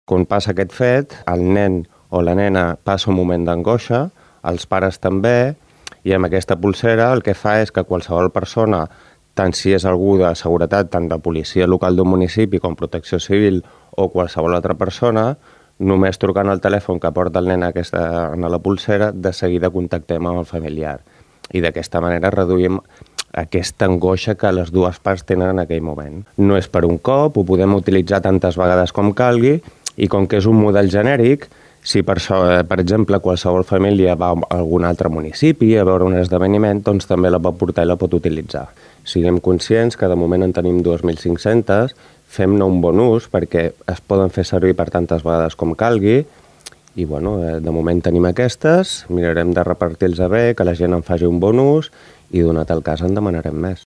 Quan passa aquest fet, el nen o la nena passa un moment d'angoixa, els pares també, i amb aquesta pulsera el que fa és que qualsevol persona, tant si és algú de seguretat, tant de policia local d'un municipi com protecció civil o qualsevol altra persona, només trucant al telèfon que porta el nen en la pulsera, de seguida contactem amb el familiar. I d'aquesta manera reduïm aquesta angoixa que les dues parts tenen en aquell moment. No és per un cop, ho podem utilitzar tantes vegades com calgui, i com que és un model genèric, si per exemple qualsevol família va a algun altre municipi a veure un esdeveniment, doncs també la pot portar i la pot utilitzar. Siguem conscients que de moment en tenim 2.500, fem-ne un bon ús perquè es poden fer servir per tantes vegades com calgui, i de moment tenim aquestes, mirarem de repartir-los bé, que la gent en faci un bon ús, i donat el cas en demanarem més.